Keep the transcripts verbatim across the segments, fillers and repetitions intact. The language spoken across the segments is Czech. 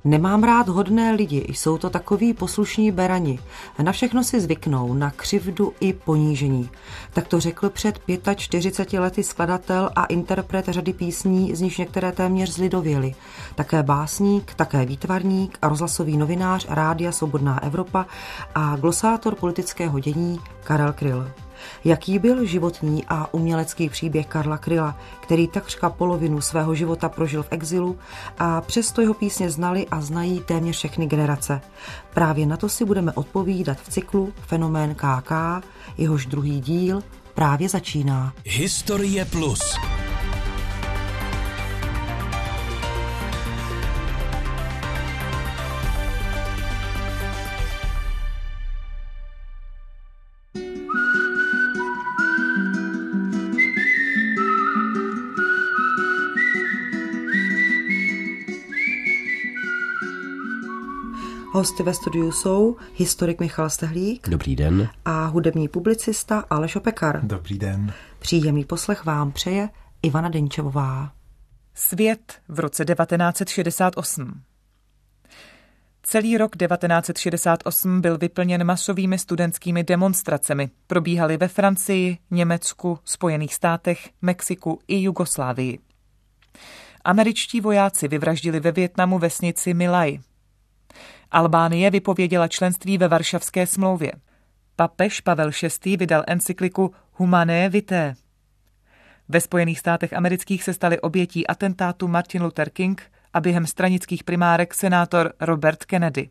Nemám rád hodné lidi, jsou to takoví poslušní berani. Na všechno si zvyknou, na křivdu i ponížení. Tak to řekl před čtyřiceti pěti lety skladatel a interpret řady písní, z nichž některé téměř zlidověly. Také básník, také výtvarník a rozhlasový novinář Rádia Svobodná Evropa a glosátor politického dění Karel Kryl. Jaký byl životní a umělecký příběh Karla Kryla, který takřka polovinu svého života prožil v exilu a přesto jeho písně znali a znají téměř všechny generace? Právě na to si budeme odpovídat v cyklu Fenomén K K, jehož druhý díl právě začíná. Historie plus. Hosty ve studiu jsou historik Michal Stehlík. Dobrý den. A hudební publicista Aleš Opekar. Dobrý den. Příjemný poslech vám přeje Ivana Denčevová. Svět v roce devatenáct set šedesát osm. Celý rok devatenáct set šedesát osm byl vyplněn masovými studentskými demonstracemi. Probíhaly ve Francii, Německu, Spojených státech, Mexiku i Jugoslávii. Američtí vojáci vyvraždili ve Vietnamu vesnici My Lai. Albánie vypověděla členství ve Varšavské smlouvě. Papež Pavel šestý vydal encykliku Humanae Vitae. Ve Spojených státech amerických se stali obětí atentátu Martin Luther King a během stranických primárek senátor Robert Kennedy.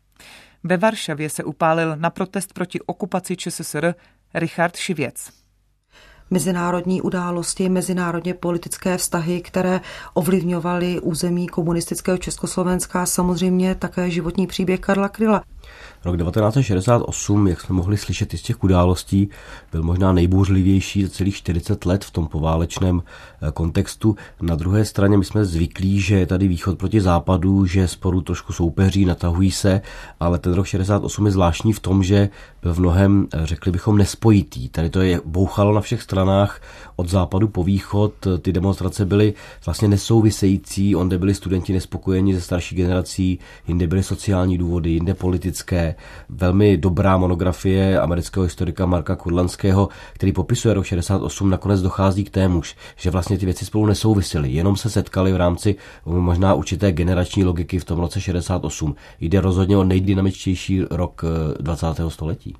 Ve Varšavě se upálil na protest proti okupaci ČSSR Richard Šivěc. Mezinárodní události, mezinárodně politické vztahy, které ovlivňovaly území komunistického Československa a samozřejmě také životní příběh Karla Kryla. Rok devatenáct set šedesát osm, jak jsme mohli slyšet i z těch událostí, byl možná nejbouřlivější za celých čtyřicet let v tom poválečném kontextu. Na druhé straně my jsme zvyklí, že je tady východ proti západu, že sporu trošku soupeří, natahují se, ale ten rok šedesát osm je zvláštní v tom, že byl v mnohem, řekli bychom, nespojitý. Tady to je bouchalo na všech stranách od západu po východ, ty demonstrace byly vlastně nesouvisející, onde byli studenti nespokojeni ze starší generací, jinde byly sociální důvody, jinde politické. Velmi dobrá monografie amerického historika Marka Kurlandského, který popisuje rok šedesát osm, nakonec dochází k témuž, že vlastně ty věci spolu nesouvisely, jenom se setkali v rámci možná určité generační logiky v tom roce šedesát osm. Jde rozhodně o nejdynamičtější rok dvacátého století.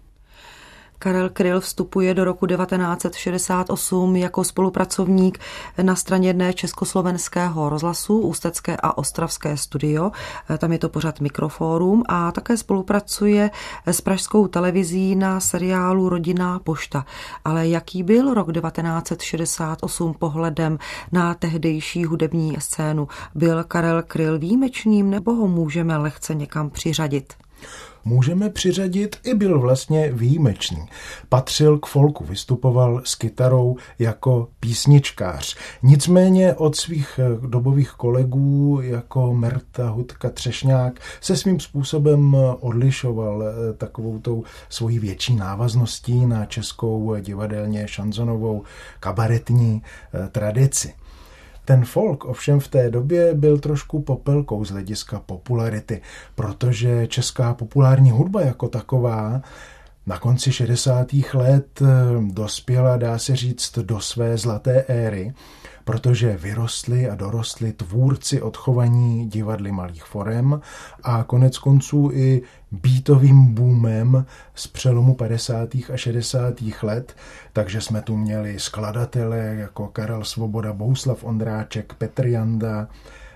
Karel Kryl vstupuje do roku devatenáct set šedesát osm jako spolupracovník na straně jedné Československého rozhlasu, Ústecké a Ostravské studio, tam je to pořad Mikrofórum, a také spolupracuje s pražskou televizí na seriálu Rodinná pošta. Ale jaký byl rok devatenáct set šedesát osm pohledem na tehdejší hudební scénu? Byl Karel Kryl výjimečným, nebo ho můžeme lehce někam přiřadit? Můžeme přiřadit, i byl vlastně výjimečný. Patřil k folku, vystupoval s kytarou jako písničkář. Nicméně od svých dobových kolegů jako Merta, Hudka, Třešňák se svým způsobem odlišoval takovou tou svojí větší návazností na českou divadelně šanzonovou kabaretní tradici. Ten folk ovšem v té době byl trošku popelkou z hlediska popularity, protože česká populární hudba jako taková na konci šedesátých let dospěla, dá se říct, do své zlaté éry, protože vyrostli a dorostli tvůrci odchovaní divadly malých forem a konec konců i beatovým boomem z přelomu padesátých a šedesátých let, takže jsme tu měli skladatele jako Karel Svoboda, Bohuslav Ondráček, Petr Janda,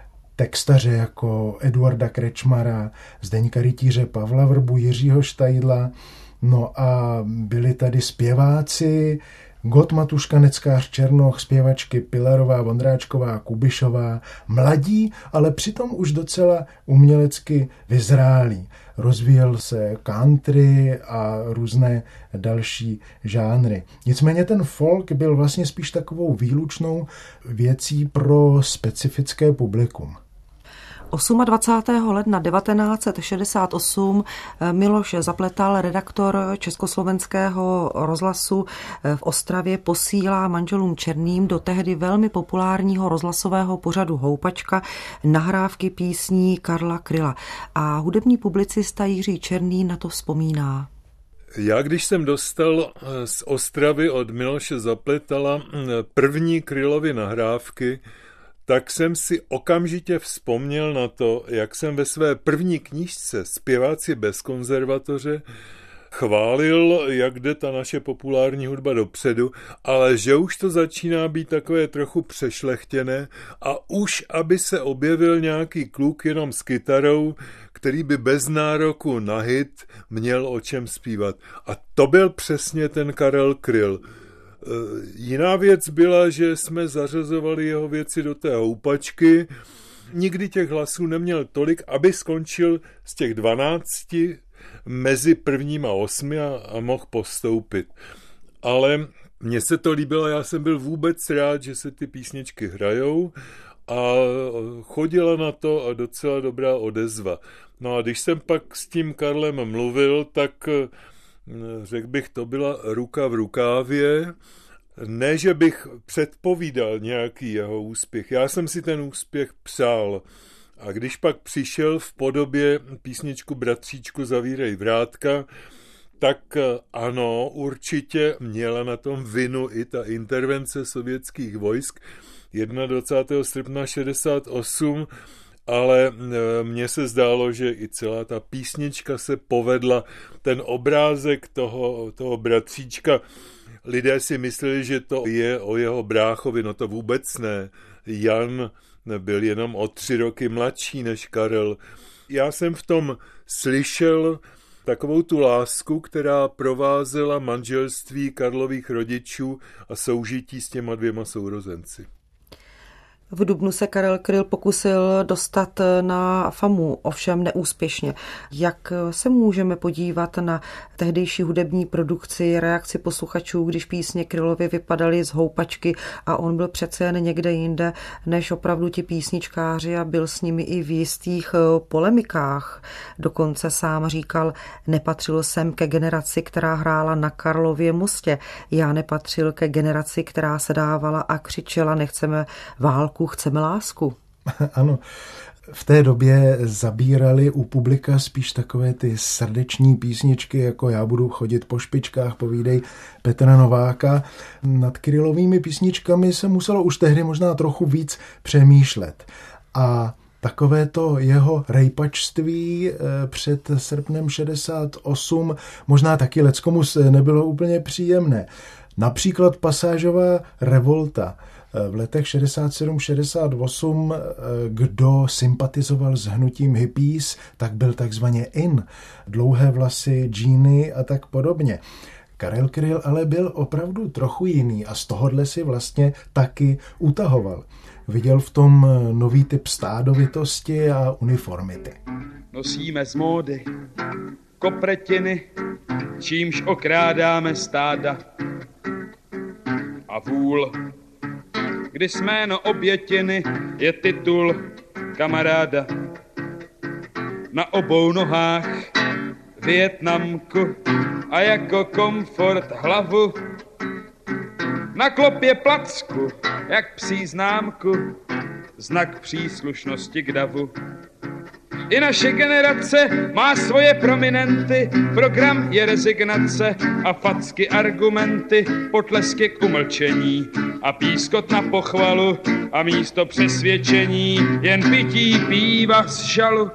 textaře jako Eduarda Krečmara, Zdeňka Rytíře, Pavla Vrbu, Jiřího Štajdla, no a byli tady zpěváci, Gott Matuška, Neckář Černoch, zpěvačky Pilarová, Vondráčková, Kubišová, mladí, ale přitom už docela umělecky vyzrálí. Rozvíjel se country a různé další žánry. Nicméně ten folk byl vlastně spíš takovou výlučnou věcí pro specifické publikum. dvacátého osmého ledna devatenáct set šedesát osm Miloš Zapletal, redaktor Československého rozhlasu v Ostravě, posílá manželům Černým do tehdy velmi populárního rozhlasového pořadu Houpačka nahrávky písní Karla Kryla. A hudební publicista Jiří Černý na to vzpomíná. Já, když jsem dostal z Ostravy od Miloše Zapletala první Krylovy nahrávky, tak jsem si okamžitě vzpomněl na to, jak jsem ve své první knížce Zpěváci bez konzervatoře chválil, jak jde ta naše populární hudba dopředu, ale že už to začíná být takové trochu přešlechtěné a už, aby se objevil nějaký kluk jenom s kytarou, který by bez nároku na hit měl o čem zpívat. A to byl přesně ten Karel Kryl. Jiná věc byla, že jsme zařazovali jeho věci do té houpačky. Nikdy těch hlasů neměl tolik, aby skončil z těch dvanácti mezi prvním a osmi a, a mohl postoupit. Ale mně se to líbilo, já jsem byl vůbec rád, že se ty písničky hrajou a chodila na to a docela dobrá odezva. No a když jsem pak s tím Karlem mluvil, tak řekl bych, to byla ruka v rukávě. Ne, že bych předpovídal nějaký jeho úspěch. Já jsem si ten úspěch přál. A když pak přišel v podobě písničku Bratříčku zavírej vrátka, tak ano, určitě měla na tom vinu i ta intervence sovětských vojsk dvacátého prvního srpna šedesát osm, ale mně se zdálo, že i celá ta písnička se povedla. Ten obrázek toho, toho bratříčka, lidé si mysleli, že to je o jeho bráchovi, no to vůbec ne. Jan byl jenom o tři roky mladší než Karel. Já jsem v tom slyšel takovou tu lásku, která provázela manželství Karlových rodičů a soužití s těma dvěma sourozenci. V dubnu se Karel Kryl pokusil dostat na famu, ovšem neúspěšně. Jak se můžeme podívat na tehdejší hudební produkci, reakci posluchačů, když písně Krylovy vypadaly z houpačky a on byl přece jen někde jinde než opravdu ti písničkáři a byl s nimi i v jistých polemikách. Dokonce sám říkal, nepatřil jsem ke generaci, která hrála na Karlově mostě. Já nepatřil ke generaci, která se dávala a křičela, nechceme válku, chceme lásku. Ano, v té době zabírali u publika spíš takové ty srdeční písničky, jako Já budu chodit po špičkách, povídej Petra Nováka. Nad Krylovými písničkami se muselo už tehdy možná trochu víc přemýšlet. A takové to jeho rejpačství před srpnem šedesát osm možná taky leckomu nebylo úplně příjemné. Například pasážová revolta. V letech šedesát sedm šedesát osm, kdo sympatizoval s hnutím hippies, tak byl takzvaně in. Dlouhé vlasy, džíny a tak podobně. Karel Kryl ale byl opravdu trochu jiný a z tohohle si vlastně taky utahoval. Viděl v tom nový typ stádovitosti a uniformity. Nosíme z módy kopretiny, čímž okrádáme stáda a vůl. Kdy jméno obětiny je titul kamaráda. Na obou nohách Vietnamku a jako komfort hlavu. Na klopě placku, jak psí známku, znak příslušnosti k davu. I naše generace má svoje prominenty, program je rezignace a facky argumenty, potlesky k umlčení a pískot na pochvalu a místo přesvědčení jen pití píva z žalu.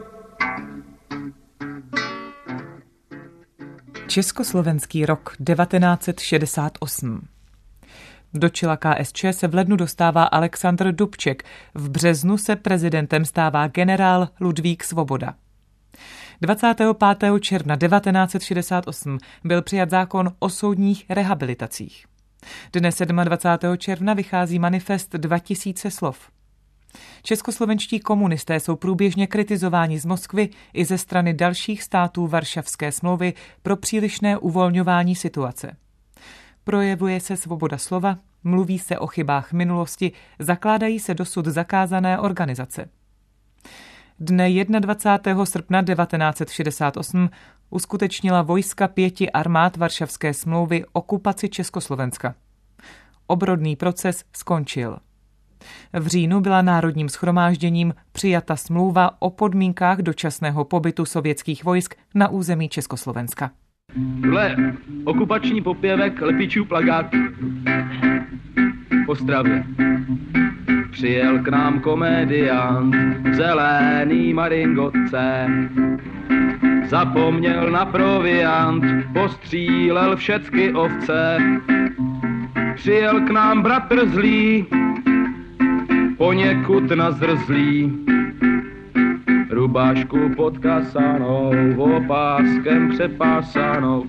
Československý rok devatenáct set šedesát osm. Do čela K S Č se v lednu dostává Alexandr Dubček, v březnu se prezidentem stává generál Ludvík Svoboda. dvacátého pátého června devatenáct set šedesát osm byl přijat zákon o soudních rehabilitacích. Dne dvacátého sedmého června vychází manifest dva tisíce slov. Českoslovenští komunisté jsou průběžně kritizováni z Moskvy i ze strany dalších států Varšavské smlouvy pro přílišné uvolňování situace. Projevuje se svoboda slova, mluví se o chybách minulosti, zakládají se dosud zakázané organizace. Dne dvacátého prvního srpna devatenáct set šedesát osm uskutečnila vojska pěti armád Varšavské smlouvy okupaci Československa. Obrodný proces skončil. V říjnu byla Národním shromážděním přijata smlouva o podmínkách dočasného pobytu sovětských vojsk na území Československa. Tohle okupační popěvek Lepičův plagát v Ostravě. Přijel k nám komediant v zelený maringotce. Zapomněl na proviant, postřílel všecky ovce. Přijel k nám bratr zlý, poněkud nazrzlý. Rubášku pod kasanou, opáskem přepásanou.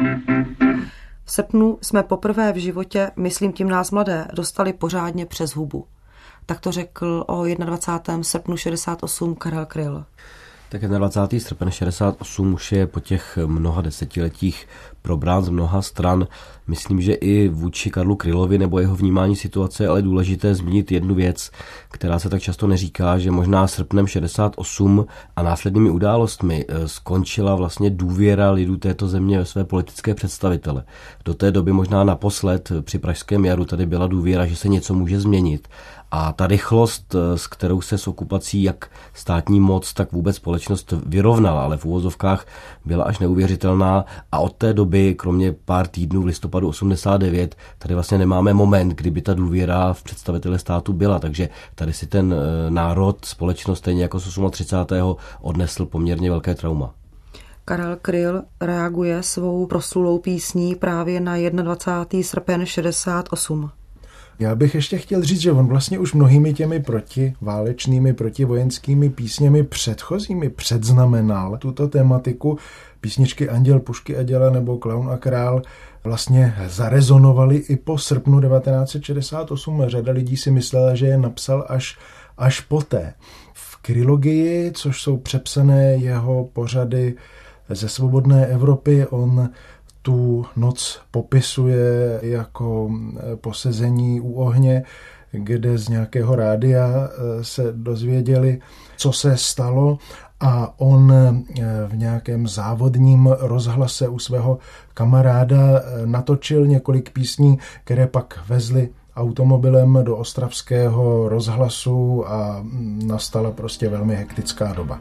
V srpnu jsme poprvé v životě, myslím tím nás mladé, dostali pořádně přes hubu. Tak to řekl o dvacátého prvního srpnu šedesát osm Karel Kryl. Tak dvacátého prvního srpna šedesát osm už je po těch mnoha desetiletích probrán z mnoha stran. Myslím, že i vůči Karlu Krylovi nebo jeho vnímání situace je ale důležité zmínit jednu věc, která se tak často neříká, že možná srpnem šedesát osm a následnými událostmi skončila vlastně důvěra lidů této země ve své politické představitele. Do té doby možná naposled při Pražském jaru tady byla důvěra, že se něco může změnit. A ta rychlost, s kterou se s okupací jak státní moc, tak vůbec společnost vyrovnala, ale v uvozovkách byla až neuvěřitelná a od té doby, kromě pár týdnů v listopadu osmdesát devět, tady vlastně nemáme moment, kdyby ta důvěra v představitele státu byla, takže tady si ten národ, společnost, stejně jako z třicátého osmého odnesl poměrně velké trauma. Karel Kryl reaguje svou proslulou písní právě na dvacátého prvního srpen šedesát osm. Já bych ještě chtěl říct, že on vlastně už mnohými těmi protiválečnými, protivojenskými písněmi předchozími předznamenal tuto tematiku. Písničky Anděl, Pušky a děla nebo Klaun a král vlastně zarezonovaly i po srpnu devatenáct set šedesát osm. Řada lidí si myslela, že je napsal až, až poté. V Krylogii, což jsou přepsané jeho pořady ze Svobodné Evropy, on tu noc popisuje jako posezení u ohně, kde z nějakého rádia se dozvěděli, co se stalo, a on v nějakém závodním rozhlase u svého kamaráda natočil několik písní, které pak vezli automobilem do ostravského rozhlasu a nastala prostě velmi hektická doba.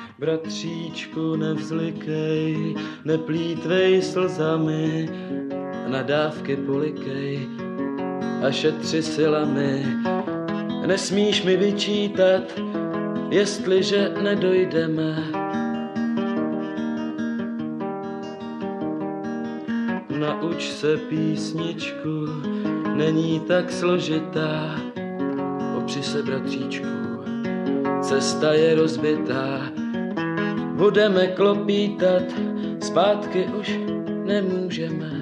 Bratříčku, nevzlikej, neplýtvej slzami, nadávky polikej a šetři silami. Nesmíš mi vyčítat, jestliže nedojdeme. Nauč se písničku, není tak složitá, opři se, bratříčku, cesta je rozbitá. Budeme klopítat, zpátky už nemůžeme.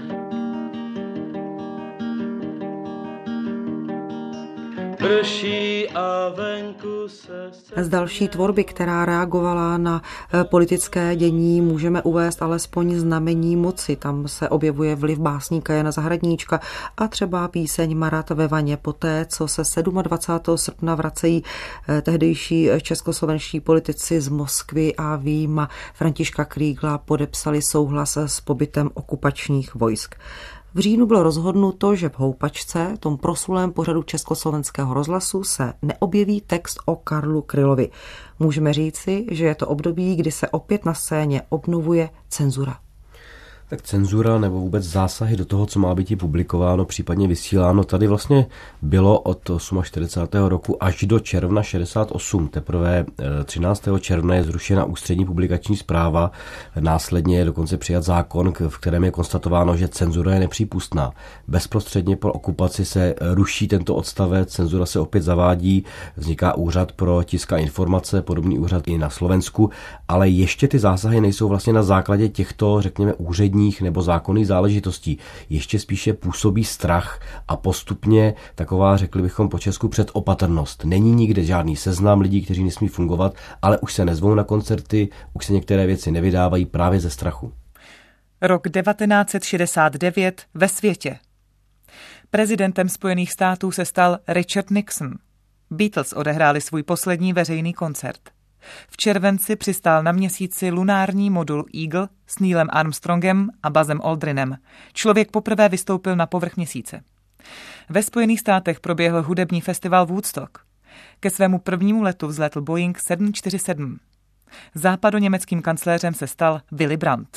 Prší a venku se... Z další tvorby, která reagovala na politické dění, můžeme uvést alespoň Znamení moci. Tam se objevuje vliv básníka Jana Zahradníčka a třeba píseň Marat ve vaně. Poté, co se dvacátého sedmého srpna vracejí tehdejší českoslovenští politici z Moskvy a výjima Františka Krígla podepsali souhlas s pobytem okupačních vojsk. V říjnu bylo rozhodnuto, že v Houpačce, tom proslulém pořadu Československého rozhlasu, se neobjeví text o Karlu Krylovi. Můžeme říci, že je to období, kdy se opět na scéně obnovuje cenzura. Tak cenzura nebo vůbec zásahy do toho, co má být publikováno, případně vysíláno, tady vlastně bylo od čtyřicátého osmého roku až do června šedesát osm. Teprve třináctého června je zrušena ústřední publikační zpráva, následně je dokonce přijat zákon, v kterém je konstatováno, že cenzura je nepřípustná. Bezprostředně po okupaci se ruší tento odstavec, cenzura se opět zavádí, vzniká úřad pro tisk a informace, podobný úřad i na Slovensku, ale ještě ty zásahy nejsou vlastně na základě těchto, řekněme, úředních nebo zákonných záležitostí. Ještě spíše působí strach a postupně taková, řekli bychom po česku, předopatrnost. Není nikde žádný seznam lidí, kteří nesmí fungovat, ale už se nezvou na koncerty, už se některé věci nevydávají právě ze strachu. Rok devatenáct set šedesát devět ve světě. Prezidentem Spojených států se stal Richard Nixon. Beatles odehráli svůj poslední veřejný koncert. V červenci přistál na měsíci lunární modul Eagle s Neilem Armstrongem a Buzzem Aldrinem. Člověk poprvé vystoupil na povrch měsíce. Ve Spojených státech proběhl hudební festival Woodstock. Ke svému prvnímu letu vzlétl Boeing sedm čtyři sedm. Západoněmeckým kancléřem se stal Willy Brandt.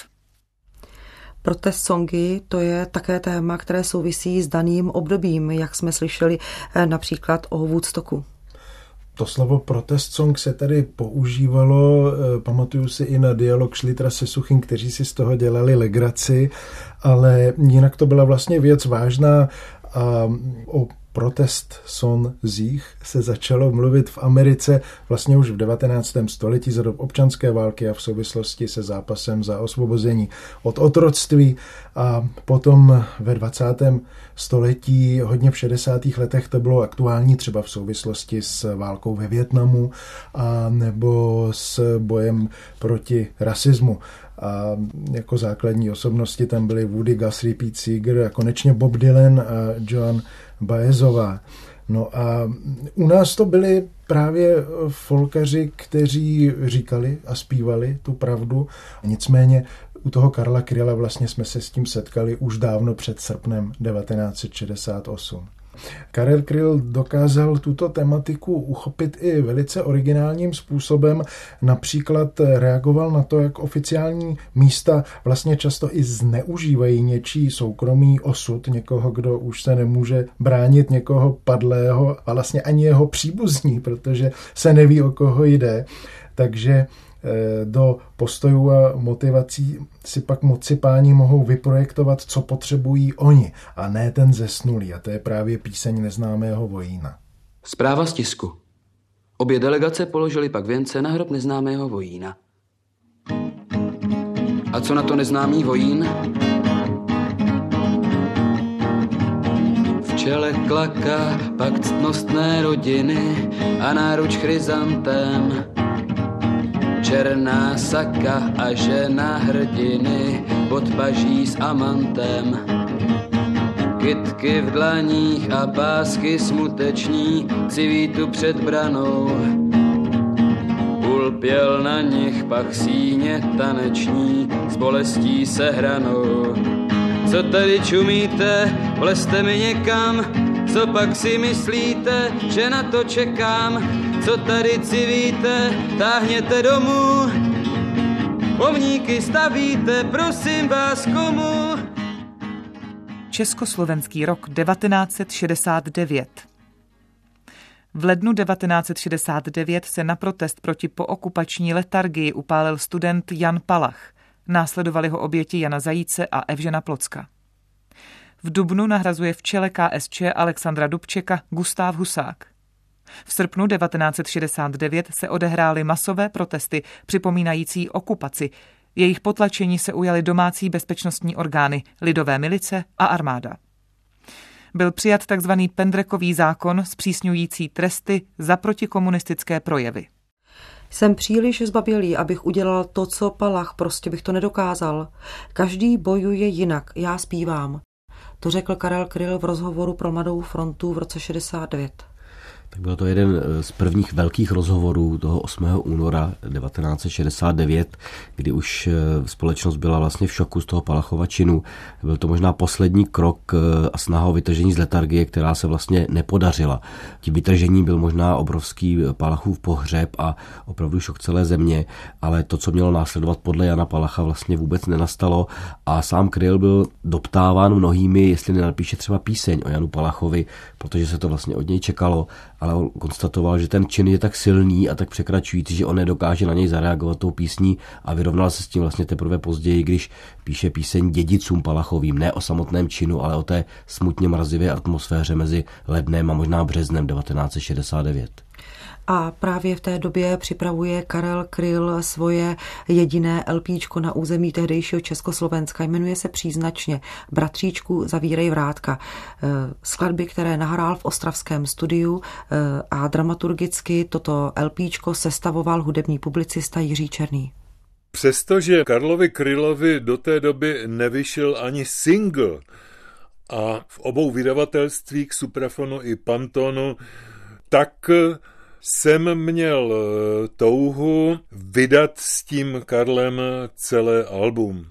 Protest songy, to je také téma, které souvisí s daným obdobím, jak jsme slyšeli například o Woodstocku. To slovo protest song se tady používalo, pamatuju si i na dialog Šlitra se Suchým, kteří si z toho dělali legraci, ale jinak to byla vlastně věc vážná a o protest sonzích se začalo mluvit v Americe vlastně už v devatenáctém století za dob občanské války a v souvislosti se zápasem za osvobození od otroctví a potom ve dvacátém století, hodně v šedesátých letech to bylo aktuální třeba v souvislosti s válkou ve Vietnamu a nebo s bojem proti rasismu. A jako základní osobnosti tam byly Woody Guthrie, Pete Seeger a konečně Bob Dylan a Joan Baezová. No a u nás to byli právě folkaři, kteří říkali a zpívali tu pravdu. Nicméně u toho Karla Kryla vlastně jsme se s tím setkali už dávno před srpnem devatenáct set šedesát osm. Karel Kryl dokázal tuto tematiku uchopit i velice originálním způsobem. Například reagoval na to, jak oficiální místa vlastně často i zneužívají něčí soukromý osud, někoho, kdo už se nemůže bránit, někoho padlého a vlastně ani jeho příbuzní, protože se neví, o koho jde. Takže do postojů a motivací si pak moci páni mohou vyprojektovat, co potřebují oni, a ne ten zesnulý. A to je právě píseň Neznámého vojína. Zpráva z tisku. Obě delegace položily pak věnce na hrob neznámého vojína. A co na to neznámý vojín? V čele klaka pak ctnostné rodiny a náruč chryzantem. Černá saka a žena hrdiny pod paží s amantem. Kytky v dlaních a pásky smuteční civítu před branou. Ulpěl na nich pak síně taneční s bolestí sehranou. Co tady čumíte, vlezte mi někam, co pak si myslíte, že na to čekám? Co tady civíte, táhněte domů, pomníky stavíte, prosím vás komu? Československý rok devatenáct set šedesát devět. V lednu devatenáct set šedesát devět se na protest proti pookupační letargii upálil student Jan Palach. Následovali ho oběti Jana Zajíce a Evžena Plocka. V dubnu nahrazuje v čele K S Č Alexandra Dubčeka Gustáv Husák. V srpnu devatenáct set šedesát devět se odehrály masové protesty připomínající okupaci. Jejich potlačení se ujaly domácí bezpečnostní orgány, lidové milice a armáda. Byl přijat tzv. Pendrekový zákon zpřísňující tresty za protikomunistické projevy. Jsem příliš zbabělý, abych udělal to, co Palach, prostě bych to nedokázal. Každý bojuje jinak, já zpívám. To řekl Karel Kryl v rozhovoru pro Mladou frontu v roce šedesát devět. Tak byl to jeden z prvních velkých rozhovorů toho osmého února devatenáct set šedesát devět, kdy už společnost byla vlastně v šoku z toho Palachova činu. Byl to možná poslední krok a snaha o vytržení z letargie, která se vlastně nepodařila. Tím vytržením byl možná obrovský Palachův pohřeb a opravdu šok celé země, ale to, co mělo následovat podle Jana Palacha, vlastně vůbec nenastalo a sám Kryl byl doptáván mnohými, jestli nenapíše třeba píseň o Janu Palachovi, protože se to vlastně od něj čekalo, ale on konstatoval, že ten čin je tak silný a tak překračující, že on nedokáže na něj zareagovat tou písní a vyrovnal se s tím vlastně teprve později, když píše píseň dědicům Palachovým, ne o samotném činu, ale o té smutně mrazivé atmosféře mezi lednem a možná březnem devatenáct set šedesát devět. A právě v té době připravuje Karel Kryl svoje jediné LPčko na území tehdejšího Československa. Jmenuje se příznačně Bratříčku, zavírej vrátka. Skladby, které nahrál v ostravském studiu a dramaturgicky toto LPčko sestavoval hudební publicista Jiří Černý. Přestože Karlovi Krylovi do té doby nevyšel ani single a v obou vydavatelstvích Suprafonu i Pantonu, tak jsem měl touhu vydat s tím Karlem celé album.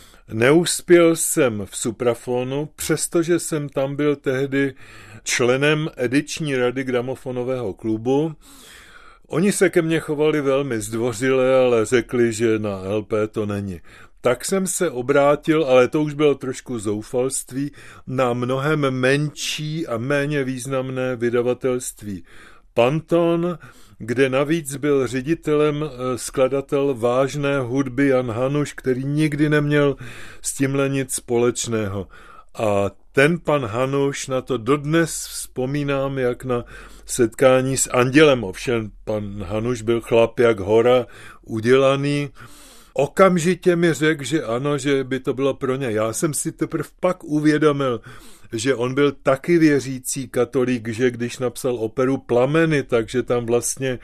Neuspěl jsem v Suprafonu, přestože jsem tam byl tehdy členem ediční rady gramofonového klubu. Oni se ke mně chovali velmi zdvořile, ale řekli, že na el pé to není. Tak jsem se obrátil, ale to už bylo trošku zoufalství, na mnohem menší a méně významné vydavatelství Panton, kde navíc byl ředitelem skladatel vážné hudby Jan Hanuš, který nikdy neměl s tímhle nic společného. A ten pan Hanuš, na to dodnes vzpomínám, jak na setkání s Andělem. Ovšem pan Hanuš byl chlap jak hora, udělaný. Okamžitě mi řekl, že ano, že by to bylo pro ně. Já jsem si teprve pak uvědomil, že on byl taky věřící katolík, že když napsal operu Plameny, takže tam vlastně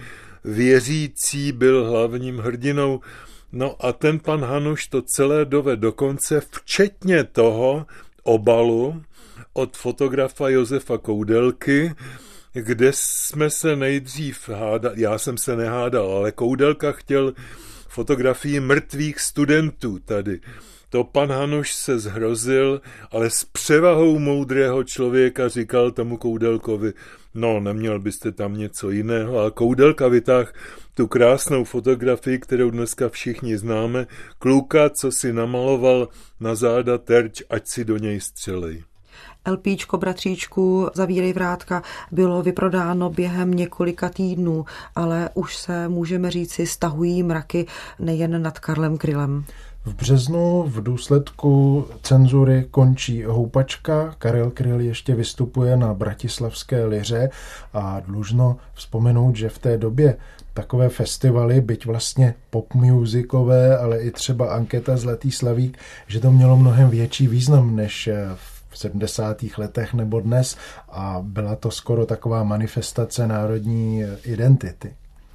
věřící byl hlavním hrdinou. No a ten pan Hanuš to celé dovedl do konce, včetně toho obalu od fotografa Josefa Koudelky, kde jsme se nejdřív hádali, já jsem se nehádal, ale Koudelka chtěl fotografii mrtvých studentů tady. To pan Hanuš se zhrozil, ale s převahou moudrého člověka říkal tomu Koudelkovi, no, neměl byste tam něco jiného. A Koudelka vytáhl tu krásnou fotografii, kterou dneska všichni známe, kluka, co si namaloval na záda terč, ať si do něj střelej. LPčko bratříčku Zavírej vrátka bylo vyprodáno během několika týdnů, ale už se, můžeme říci, stahují mraky nejen nad Karlem Krylem. V březnu v důsledku cenzury končí Houpačka, Karel Kryl ještě vystupuje na bratislavské Liře a dlužno vzpomenout, že v té době takové festivaly, byť vlastně popmusicové, ale i třeba Anketa Zlatý slavík, že to mělo mnohem větší význam než v sedmdesátých letech nebo dnes a byla to skoro taková manifestace národní identity.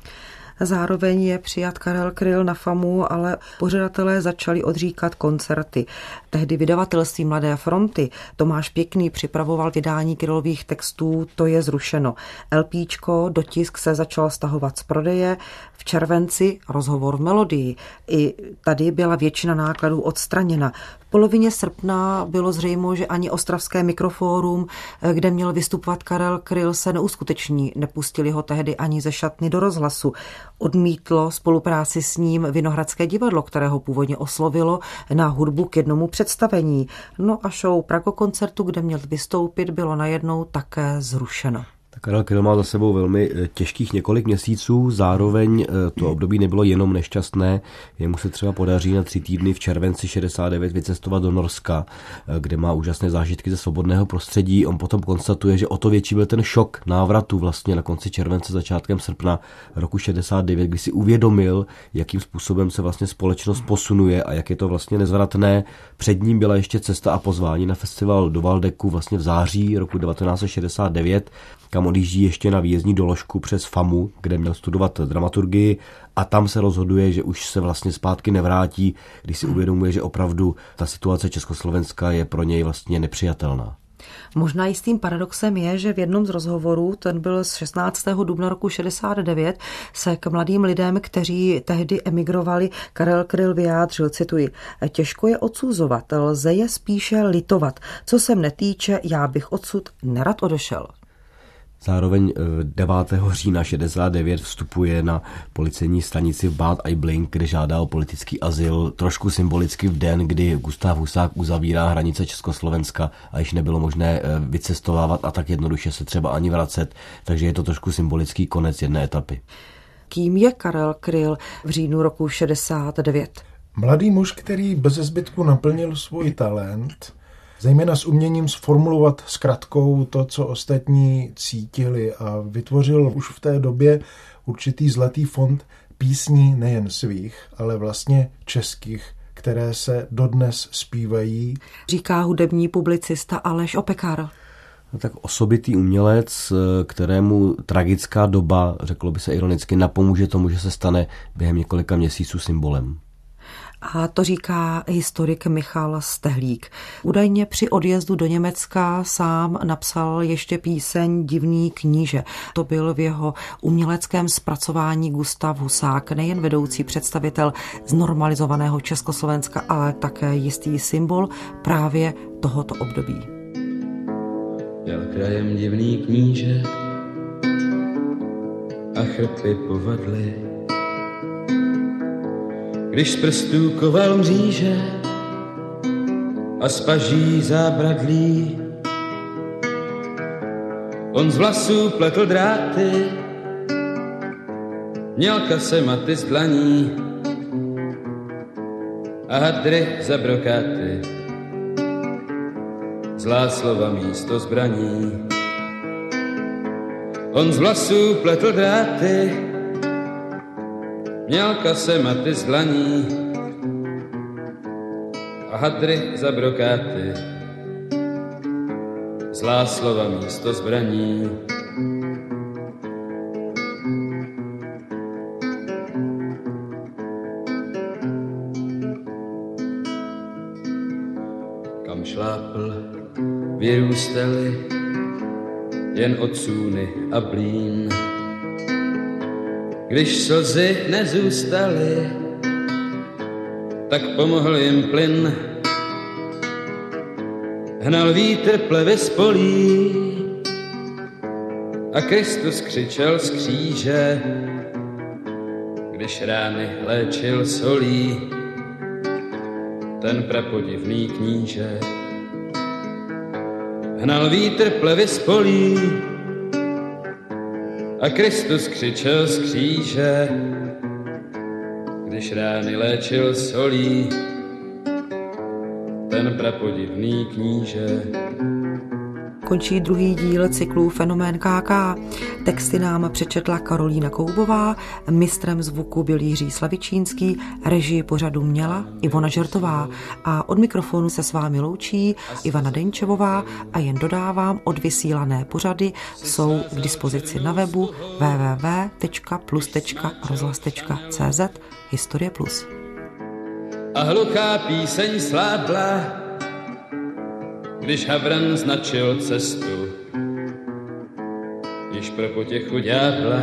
Zároveň je přijat Karel Kryl na famu, ale pořadatelé začali odříkat koncerty. Tehdy vydavatelství Mladé fronty Tomáš Pěkný připravoval vydání Krylových textů, to je zrušeno. LPčko, dotisk se začal stahovat z prodeje, v červenci rozhovor v Melodii. I tady byla většina nákladů odstraněna. V polovině srpna bylo zřejmo, že ani ostravské Mikrofórum, kde měl vystupovat Karel Kryl, se neuskuteční. Nepustili ho tehdy ani ze šatny do rozhlasu. Odmítlo spolupráci s ním Vinohradské divadlo, které ho původně oslovilo na hudbu k jednomu představení. No a show Pragokoncertu, kde měl vystoupit, bylo najednou také zrušeno. Karel Kryl má za sebou velmi těžkých několik měsíců, zároveň to období nebylo jenom nešťastné, jemu se třeba podaří na tři týdny v červenci šedesát devět vycestovat do Norska, kde má úžasné zážitky ze svobodného prostředí. On potom konstatuje, že o to větší byl ten šok návratu vlastně na konci července, začátkem srpna roku šedesát devět, kdy si uvědomil, jakým způsobem se vlastně společnost posunuje a jak je to vlastně nezvratné. Před ním byla ještě cesta a pozvání na festival do Valdeku vlastně v září roku devatenáct set šedesát devět, kam odjíždí ještě na výjezdní doložku přes FAMu, kde měl studovat dramaturgii a tam se rozhoduje, že už se vlastně zpátky nevrátí, když si uvědomuje, že opravdu ta situace Československa je pro něj vlastně nepřijatelná. Možná jistým paradoxem je, že v jednom z rozhovorů, ten byl z šestnáctého dubna roku šedesát devět, se k mladým lidem, kteří tehdy emigrovali, Karel Kryl vyjádřil, cituji, těžko je odsuzovat, lze je spíše litovat. Co se mne týče, já bych odsud nerad odešel. Zároveň devátého října šedesát devět vstupuje na policejní stanici v Bad Aibling, kde žádá o politický azyl, trošku symbolicky v den, kdy Gustav Husák uzavírá hranice Československa a již nebylo možné vycestovávat a tak jednoduše se třeba ani vracet, takže je to trošku symbolický konec jedné etapy. Kým je Karel Kryl v říjnu roku šedesát devět? Mladý muž, který beze zbytku naplnil svůj talent, zejména s uměním sformulovat zkratkou to, co ostatní cítili, a vytvořil už v té době určitý zlatý fond písní nejen svých, ale vlastně českých, které se dodnes zpívají. Říká hudební publicista Aleš Opekar. No tak osobitý umělec, kterému tragická doba, řeklo by se ironicky, napomůže tomu, že se stane během několika měsíců symbolem. A to říká historik Michal Stehlík. Údajně při odjezdu do Německa sám napsal ještě píseň Divný kníže. To byl v jeho uměleckém zpracování Gustav Husák, nejen vedoucí představitel znormalizovaného Československa, ale také jistý symbol právě tohoto období. Jel krajem divný kníže a chrpy povadly, když z prstů koval mříže a z paží zábradlí. On z vlasů pletl dráty, měl kasematy z dlaní a hadry za brokáty, zlá slova místo zbraní. On z vlasů pletl dráty, měl kasematy z dlaní a hadry za brokáty, zlá slova místo zbraní. Kam šlápl, vyrůstali jen odsůny a blín. Když slzy nezůstaly, tak pomohl jim plyn. Hnal vítr plevy z polí a Kristus křičel z kříže, když rány léčil solí ten prapodivný kníže. Hnal vítr plevy z polí a Kristus křičel z kříže, když rány léčil solí ten prapodivný kníže. Končí druhý díl cyklu Fenomén K K. Texty nám přečetla Karolína Koubová, mistrem zvuku byl Jiří Slavičínský, režii pořadu měla Ivona Žertová a od mikrofonu se s vámi loučí Ivana Denčevová a jen dodávám, odvysílané pořady jsou k dispozici na webu w w w tečka plus tečka rozhlas tečka c z Historie plus. A hluchá píseň slábla, když Havran značil cestu, již pro potěchu ďábla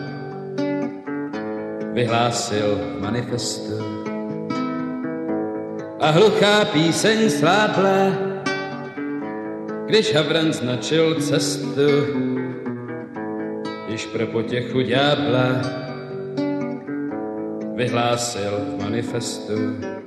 vyhlásil manifestu. A hluchá píseň slábla, když Havran značil cestu, již pro potěchu ďábla vyhlásil manifestu.